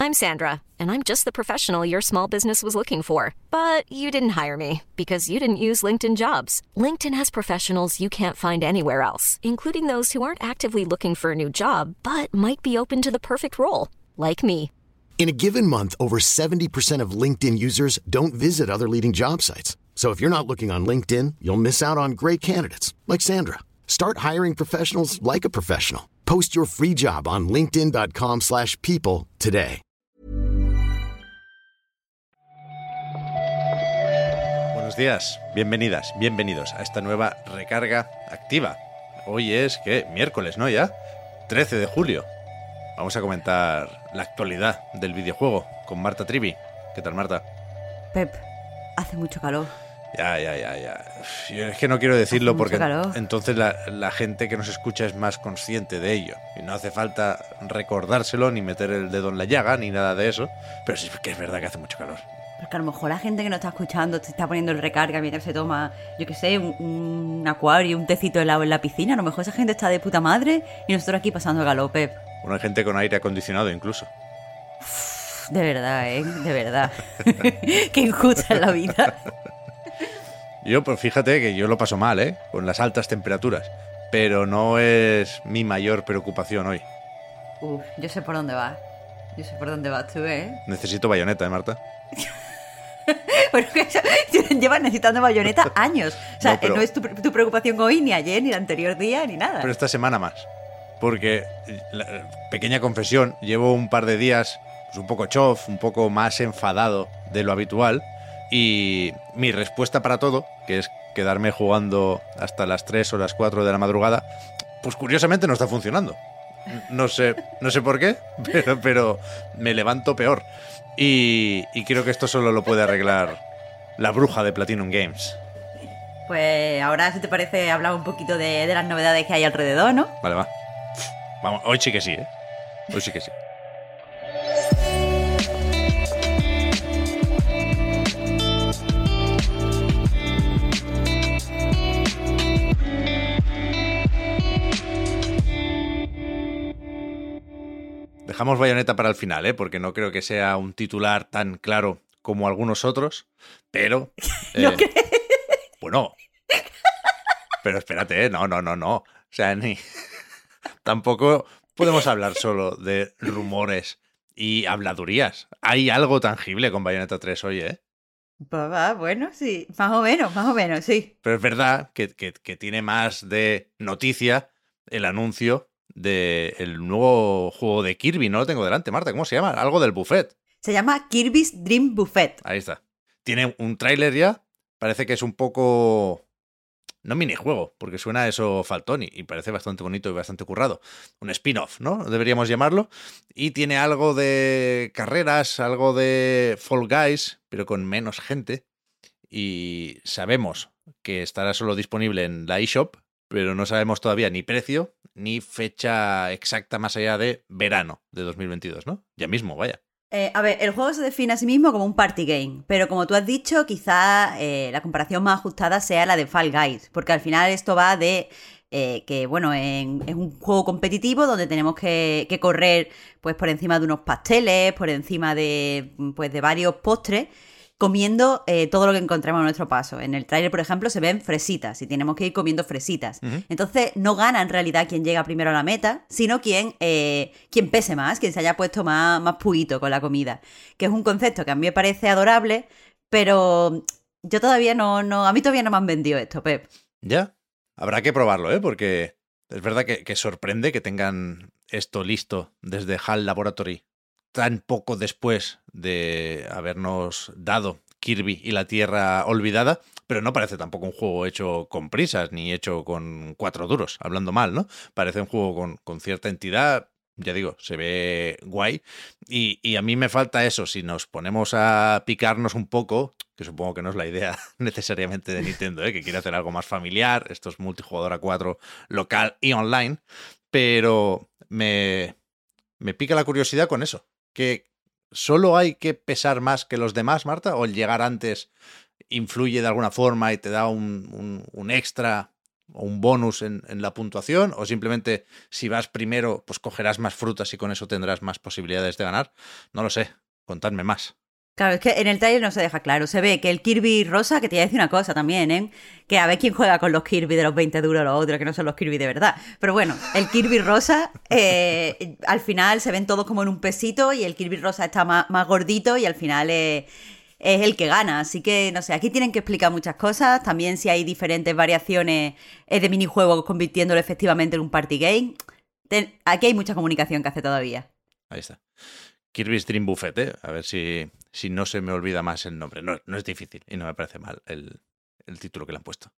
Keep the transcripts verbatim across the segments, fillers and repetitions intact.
I'm Sandra, and I'm just the professional your small business was looking for. But you didn't hire me because you didn't use LinkedIn Jobs. LinkedIn has professionals you can't find anywhere else, including those who aren't actively looking for a new job, but might be open to the perfect role, like me. In a given month, over seventy percent of LinkedIn users don't visit other leading job sites. So if you're not looking on LinkedIn, you'll miss out on great candidates like Sandra. Start hiring professionals like a professional. Post your free job on linkedin dot com slash people today. Buenos días, bienvenidas, bienvenidos a esta nueva recarga activa. Hoy es, ¿qué? Miércoles, ¿no? Ya, trece de julio. Vamos a comentar la actualidad del videojuego con Marta Trivi. ¿Qué tal, Marta? Pep, hace mucho calor. Ya, ya, ya, ya. Yo es que no quiero decirlo hace porque calor. entonces la, la gente que nos escucha es más consciente de ello. Y no hace falta recordárselo, ni meter el dedo en la llaga, ni nada de eso. Pero sí que es verdad que hace mucho calor. Porque a lo mejor la gente que nos está escuchando te está poniendo el recarga mientras se toma, yo qué sé, un, un acuario, un tecito de helado en la piscina. A lo mejor esa gente está de puta madre y nosotros aquí pasando calor, Pep. Bueno, hay gente con aire acondicionado incluso. Uf, de verdad, ¿eh? De verdad. Qué injusta es la vida. Yo, pues fíjate que yo lo paso mal, ¿eh? Con las altas temperaturas. Pero no es mi mayor preocupación hoy. Uf, yo sé por dónde vas. Yo sé por dónde vas tú, ¿eh? Necesito bayoneta, ¿eh, Marta? Pero que eso, llevas necesitando bayoneta años. O sea, No, pero- no es tu, tu preocupación hoy, ni ayer, ni el anterior día, ni nada. Pero esta semana más. Porque, la, pequeña confesión, llevo un par de días pues, un poco chof, un poco más enfadado de lo habitual. Y mi respuesta para todo, que es quedarme jugando hasta las tres o las cuatro de la madrugada, pues curiosamente no está funcionando. No sé, no sé por qué, pero, pero me levanto peor. Y, y creo que esto solo lo puede arreglar la bruja de Platinum Games. Pues ahora, si te parece, hablar un poquito de, de las novedades que hay alrededor, ¿no? Vale, va. Vamos, hoy sí que sí, ¿eh? Hoy sí que sí. Dejamos bayoneta para el final, ¿eh? Porque no creo que sea un titular tan claro como algunos otros, pero... ¿No eh, crees? Bueno, pero espérate, ¿eh? No, no, no, no. O sea, ni... Tampoco podemos hablar solo de rumores y habladurías. Hay algo tangible con Bayonetta tres hoy, ¿eh? Pues va, bueno, sí, más o menos, más o menos, sí. Pero es verdad que, que, que tiene más de noticia el anuncio del nuevo juego de Kirby. No lo tengo delante, Marta. ¿Cómo se llama? Algo del buffet. Se llama Kirby's Dream Buffet. Ahí está. Tiene un tráiler ya. Parece que es un poco... No minijuego, porque suena a eso faltón y, y parece bastante bonito y bastante currado. Un spin-off, ¿no? Deberíamos llamarlo. Y tiene algo de carreras, algo de Fall Guys, pero con menos gente. Y sabemos que estará solo disponible en la eShop, pero no sabemos todavía ni precio ni fecha exacta más allá de verano de dos mil veintidós, ¿no? Ya mismo, vaya. Eh, a ver, el juego se define a sí mismo como un party game, pero como tú has dicho, quizá eh, la comparación más ajustada sea la de Fall Guys, porque al final esto va de eh, que, bueno, en- es un juego competitivo donde tenemos que, que correr pues por encima de unos pasteles, por encima de, pues, de varios postres, comiendo eh, todo lo que encontremos a nuestro paso. En el tráiler, por ejemplo, se ven fresitas y tenemos que ir comiendo fresitas. Ujú. Entonces, no gana en realidad quien llega primero a la meta, sino quien, eh, quien pese más, quien se haya puesto más, más puito con la comida. Que es un concepto que a mí me parece adorable, pero yo todavía no, no a mí todavía no me han vendido esto, Pep. Ya, habrá que probarlo, ¿eh? Porque es verdad que, que sorprende que tengan esto listo desde HAL Laboratory tan poco después de habernos dado Kirby y la Tierra Olvidada, pero no parece tampoco un juego hecho con prisas ni hecho con cuatro duros, hablando mal, ¿no? Parece un juego con, con cierta entidad, ya digo, se ve guay. Y, y a mí me falta eso, si nos ponemos a picarnos un poco, que supongo que no es la idea necesariamente de Nintendo, ¿eh? Que quiere hacer algo más familiar, esto es multijugador a cuatro, local y online, pero me, me pica la curiosidad con eso, que solo hay que pesar más que los demás, Marta, o el llegar antes influye de alguna forma y te da un, un, un extra o un bonus en, en la puntuación, o simplemente si vas primero, pues cogerás más frutas y con eso tendrás más posibilidades de ganar. No lo sé, contadme más. Claro, es que en el trailer no se deja claro. Se ve que el Kirby rosa, que te voy a decir una cosa también, ¿eh? Que a ver quién juega con los Kirby de los veinte duros los otros, que no son los Kirby de verdad. Pero bueno, el Kirby rosa, eh, al final se ven todos como en un pesito y el Kirby rosa está más, más gordito y al final es, es el que gana. Así que, no sé, aquí tienen que explicar muchas cosas. También si hay diferentes variaciones de minijuegos convirtiéndolo efectivamente en un party game. Ten, aquí hay mucha comunicación que hacer todavía. Ahí está. Kirby's Dream Buffet, ¿eh? A ver si, si no se me olvida más el nombre. No, no es difícil y no me parece mal el, el título que le han puesto.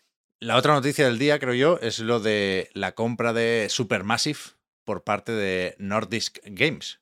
La otra noticia del día, creo yo, es lo de la compra de Supermassive por parte de Nordisk Games,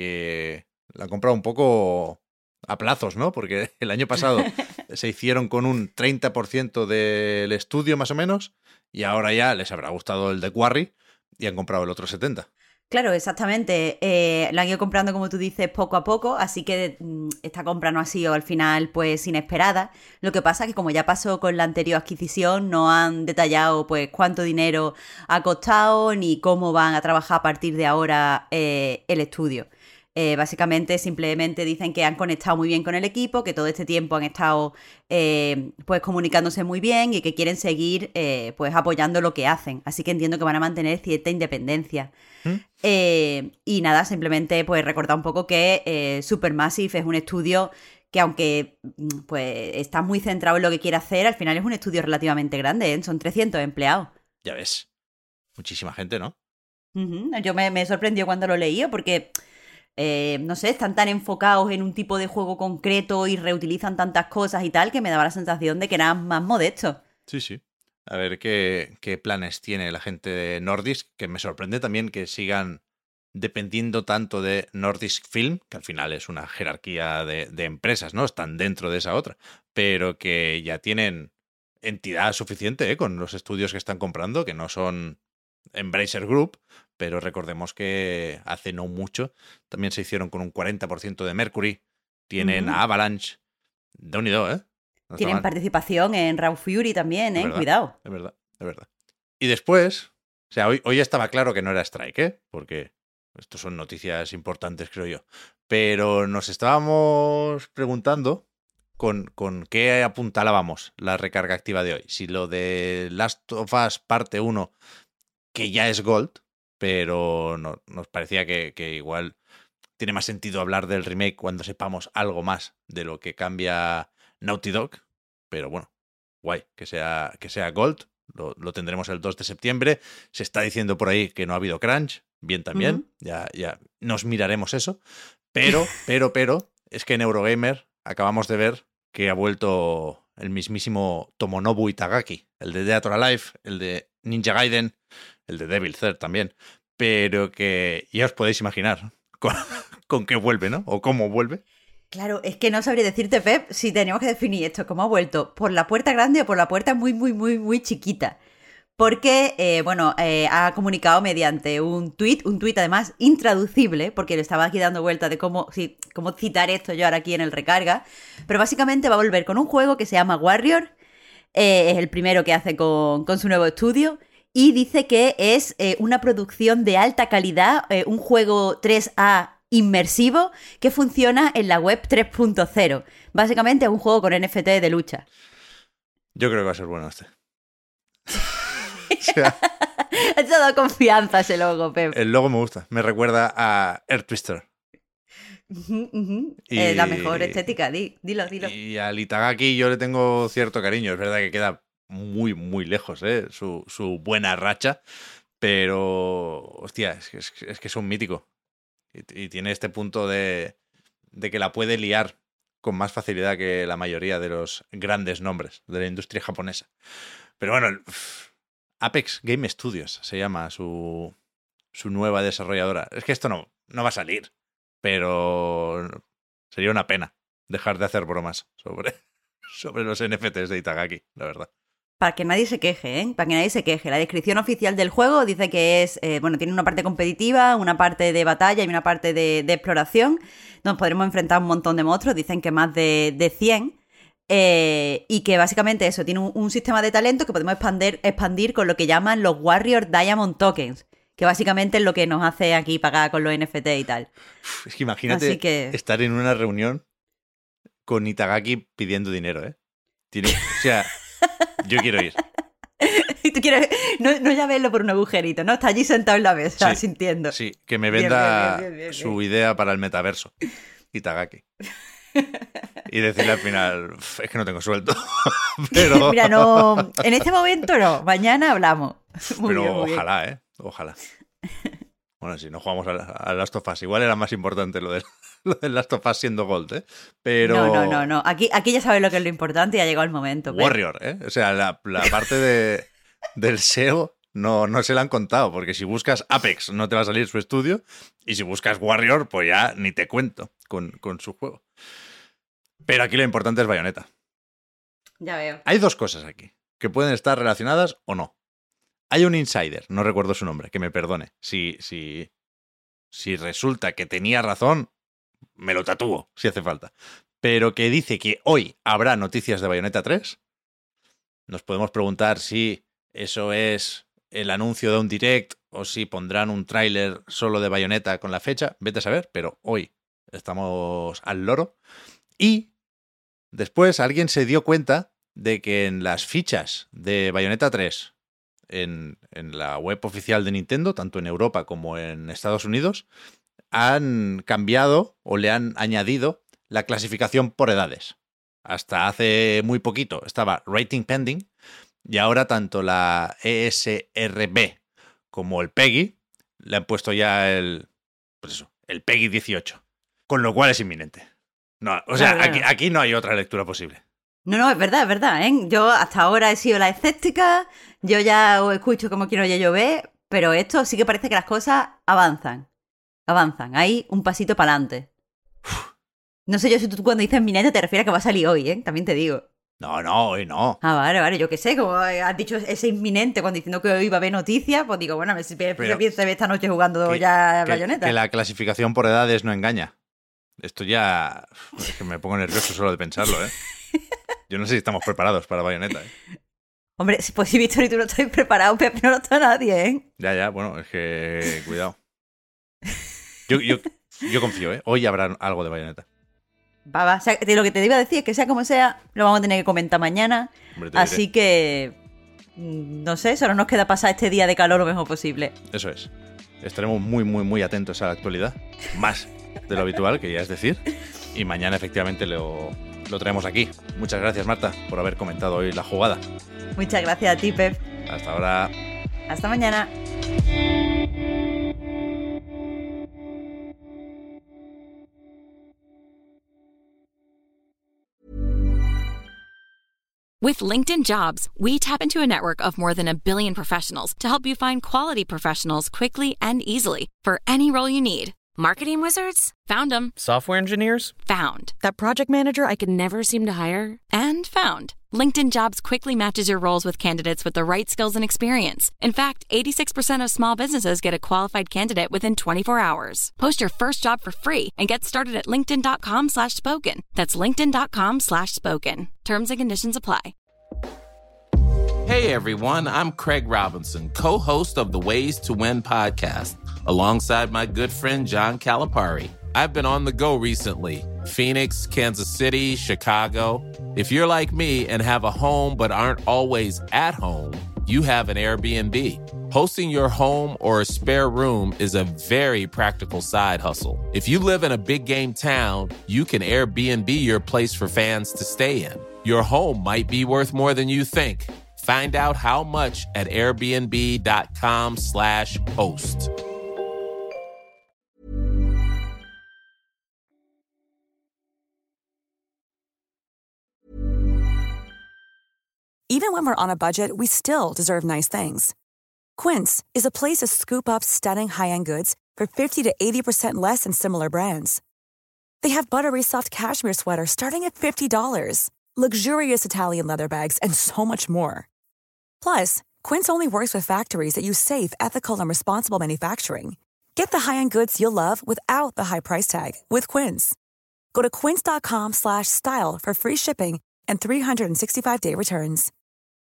que la ha comprado un poco a plazos, ¿no? Porque el año pasado se hicieron con un treinta por ciento del estudio, más o menos, y ahora ya les habrá gustado el de Quarry y han comprado el otro setenta por ciento. Claro, exactamente. Eh, lo han ido comprando, como tú dices, poco a poco, así que mm, esta compra no ha sido al final pues inesperada. Lo que pasa es que como ya pasó con la anterior adquisición, no han detallado pues cuánto dinero ha costado ni cómo van a trabajar a partir de ahora eh, el estudio. Eh, básicamente simplemente dicen que han conectado muy bien con el equipo, que todo este tiempo han estado eh, pues comunicándose muy bien y que quieren seguir eh, pues apoyando lo que hacen. Así que entiendo que van a mantener cierta independencia. ¿Mm? Eh, y nada, simplemente pues recordar un poco que eh, Supermassive es un estudio que aunque pues está muy centrado en lo que quiere hacer, al final es un estudio relativamente grande, ¿eh? Son trescientos empleados. Ya ves, muchísima gente, ¿no? Uh-huh. Yo me, me sorprendió cuando lo leí porque... Eh, no sé, están tan enfocados en un tipo de juego concreto y reutilizan tantas cosas y tal que me daba la sensación de que eran más modestos. Sí, sí. A ver qué, qué planes tiene la gente de Nordisk, que me sorprende también que sigan dependiendo tanto de Nordisk Film, que al final es una jerarquía de, de empresas, ¿no? Están dentro de esa otra, pero que ya tienen entidad suficiente, ¿eh? Con los estudios que están comprando, que no son Embracer Group, pero recordemos que hace no mucho también se hicieron con un cuarenta por ciento de Mercury. Tienen uh-huh. a Avalanche. De unido, ¿eh? No Tienen participación en Raw Fury también, ¿eh? Es verdad, Cuidado. Es verdad, es verdad. Y después, o sea, hoy, hoy estaba claro que no era Strike, ¿eh? Porque esto son noticias importantes, creo yo. Pero nos estábamos preguntando con, con qué apuntalábamos la recarga activa de hoy. Si lo de Last of Us parte uno, que ya es Gold, pero no, nos parecía que, que igual tiene más sentido hablar del remake cuando sepamos algo más de lo que cambia Naughty Dog. Pero bueno, guay, que sea, que sea Gold. Lo, lo tendremos el dos de septiembre. Se está diciendo por ahí que no ha habido crunch. Bien también. Uh-huh. Ya, ya nos miraremos eso. Pero, pero, pero, es que en Eurogamer acabamos de ver que ha vuelto el mismísimo Tomonobu Itagaki. El de Dead or Alive, el de Ninja Gaiden, el de Devil Third también. Pero que ya os podéis imaginar con, con qué vuelve, ¿no? O cómo vuelve. Claro, es que no sabría decirte, Pep, si tenemos que definir esto, cómo ha vuelto, por la puerta grande o por la puerta muy, muy, muy, muy chiquita. Porque, eh, bueno, eh, ha comunicado mediante un tuit, un tuit además intraducible, porque le estaba aquí dando vuelta de cómo, sí, cómo citar esto yo ahora aquí en el recarga, pero básicamente va a volver con un juego que se llama Warrior, eh, es el primero que hace con, con su nuevo estudio, y dice que es eh, una producción de alta calidad, eh, un juego tres A inmersivo que funciona en la web tres punto cero. Básicamente es un juego con N F T de lucha. Yo creo que va a ser bueno este. O sea, ha dado confianza ese logo, Pep. El logo me gusta. Me recuerda a Earth Twister. Uh-huh, uh-huh. Y, eh, la mejor estética, di, dilo, dilo. Y al Itagaki yo le tengo cierto cariño. Es verdad que queda muy, muy lejos, ¿eh? Su, su buena racha. Pero, hostia, es que es, es, que es un mítico. Y, y tiene este punto de, de que la puede liar con más facilidad que la mayoría de los grandes nombres de la industria japonesa. Pero bueno, el, Apex Game Studios se llama su, su nueva desarrolladora. Es que esto no, no va a salir, pero sería una pena dejar de hacer bromas sobre, sobre los N F Ts de Itagaki, la verdad. Para que nadie se queje, ¿eh? Para que nadie se queje. La descripción oficial del juego dice que es, eh, bueno, tiene una parte competitiva, una parte de batalla y una parte de, de exploración. Nos podremos enfrentar a un montón de monstruos, dicen que más de, de cien. Eh, y que básicamente eso, tiene un, un sistema de talento que podemos expandir, expandir con lo que llaman los Warrior Diamond Tokens, que básicamente es lo que nos hace aquí pagar con los N F T y tal. Es que imagínate que... estar en una reunión con Itagaki pidiendo dinero, ¿eh? Tiene, o sea, yo quiero ir. Tú quieres, no, no ya verlo por un agujerito, ¿no? Está allí sentado en la mesa, sí, sintiendo. Sí, que me venda bien, bien, bien, bien, su bien. idea para el metaverso. Itagaki. Y decirle al final, es que no tengo sueldo. Pero... Mira, no, en este momento no, mañana hablamos. Muy Pero bien, muy ojalá, bien. ¿eh? Ojalá. Bueno, si no jugamos a, a Last of Us, igual era más importante lo del, lo del Last of Us siendo Gold, ¿eh? Pero... No, no, no, no. Aquí, aquí ya sabes lo que es lo importante y ha llegado el momento. Warrior, ¿eh? O sea, la, la parte de, del S E O no, no se la han contado, porque si buscas Apex no te va a salir su estudio, y si buscas Warrior, pues ya ni te cuento con, con su juego. Pero aquí lo importante es Bayonetta. Ya veo. Hay dos cosas aquí, que pueden estar relacionadas o no. Hay un insider, no recuerdo su nombre, que me perdone. Si, si, si resulta que tenía razón, me lo tatúo, si hace falta. Pero que dice que hoy habrá noticias de Bayonetta tres. Nos podemos preguntar si eso es el anuncio de un direct o si pondrán un tráiler solo de Bayonetta con la fecha. Vete a saber, pero hoy estamos al loro. Y después alguien se dio cuenta de que en las fichas de Bayonetta tres, en, en la web oficial de Nintendo, tanto en Europa como en Estados Unidos, han cambiado o le han añadido la clasificación por edades. Hasta hace muy poquito estaba Rating Pending y ahora tanto la E S R B como el PEGI le han puesto ya el, pues eso, el PEGI dieciocho. Con lo cual es inminente. No, o sea, claro, claro. Aquí, aquí no hay otra lectura posible. No, no, es verdad, es verdad, ¿eh? Yo hasta ahora he sido la escéptica, yo ya os escucho como quiero ya yo ver, pero esto sí que parece que las cosas avanzan. Avanzan, hay un pasito para adelante. No sé yo si tú cuando dices inminente te refieres a que va a salir hoy, ¿eh? También te digo. No, no, hoy no. Ah, vale, vale, yo qué sé, como has dicho ese inminente cuando diciendo que hoy va a haber noticias, pues digo, bueno, a ver si se piensa esta noche jugando que, ya que, Bayonetta. Que la clasificación por edades no engaña. Esto ya... Es que me pongo nervioso solo de pensarlo, ¿eh? Yo no sé si estamos preparados para Bayonetta, ¿eh? Hombre, pues si Víctor y tú no estáis preparados, Pepe, no lo está nadie, ¿eh? Ya, ya, bueno, es que... Cuidado. Yo, yo, yo confío, ¿eh? Hoy habrá algo de Bayonetta. Va, va. O sea, lo que te iba a decir es que sea como sea, lo vamos a tener que comentar mañana. Hombre, así diré. que... No sé, solo nos queda pasar este día de calor lo mejor posible. Eso es. Estaremos muy, muy, muy atentos a la actualidad. Más de lo habitual, que ya es decir. Y mañana efectivamente lo, lo traemos aquí. Muchas gracias, Marta, por haber comentado hoy la jugada. Muchas gracias a ti, Pep. Hasta ahora. Hasta mañana. With LinkedIn Jobs, we tap into a network of more than a billion professionals to help you find quality professionals quickly and easily for any role you need. Marketing wizards? Found them. Software engineers? Found. That project manager I could never seem to hire? And found. LinkedIn Jobs quickly matches your roles with candidates with the right skills and experience. In fact, eighty-six percent of small businesses get a qualified candidate within twenty-four hours. Post your first job for free and get started at linkedin.com slash spoken. That's linkedin.com slash spoken. Terms and conditions apply. Hey everyone, I'm Craig Robinson, co-host of the Ways to Win podcast, alongside my good friend John Calipari. I've been on the go recently. Phoenix, Kansas City, Chicago. If you're like me and have a home but aren't always at home, you have an Airbnb. Hosting your home or a spare room is a very practical side hustle. If you live in a big game town, you can Airbnb your place for fans to stay in. Your home might be worth more than you think. Find out how much at airbnb.com slash host. Even when we're on a budget, we still deserve nice things. Quince is a place to scoop up stunning high-end goods for fifty to eighty percent less than similar brands. They have buttery soft cashmere sweaters starting at fifty dollars, luxurious Italian leather bags, and so much more. Plus, Quince only works with factories that use safe, ethical, and responsible manufacturing. Get the high-end goods you'll love without the high price tag with Quince. Go to quince.com slash style for free shipping and three sixty-five day returns.